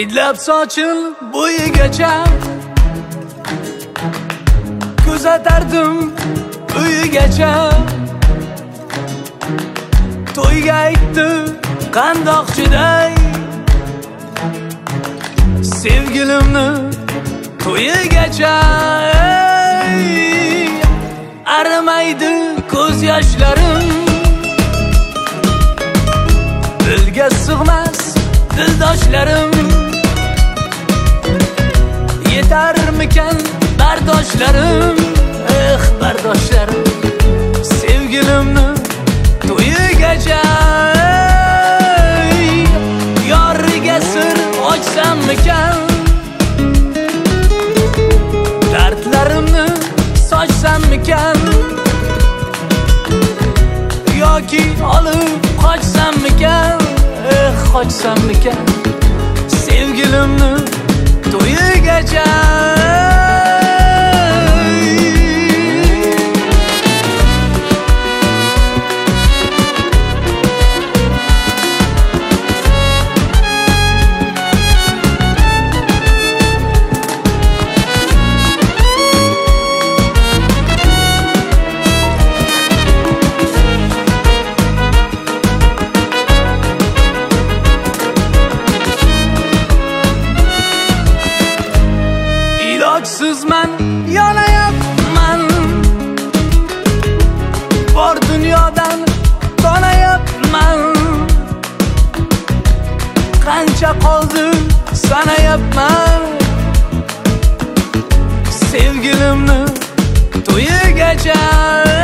Hidlab sochil bo'yigacha kuzatardim uyigacha. To'yga aytdi qandoq chiday, sevgilimni to'yigacha. Arimaydi ko'z yoshlarim, dilga sig'mas dildoshlarim. Yetarmikan bardoshlarim, bardoshlarim. Sevgilimni to'yigacha. Yoriga sir ochsammikan, dardlarimni sochsammikan, yoki olib qochsammikan, qochsammikan. Sevgilimni to'yigacha. Ilojsizman, yonayapman, bor dunyodan tonayapman. Qancha qoldi sanayapman, sevgilimni to'yigacha.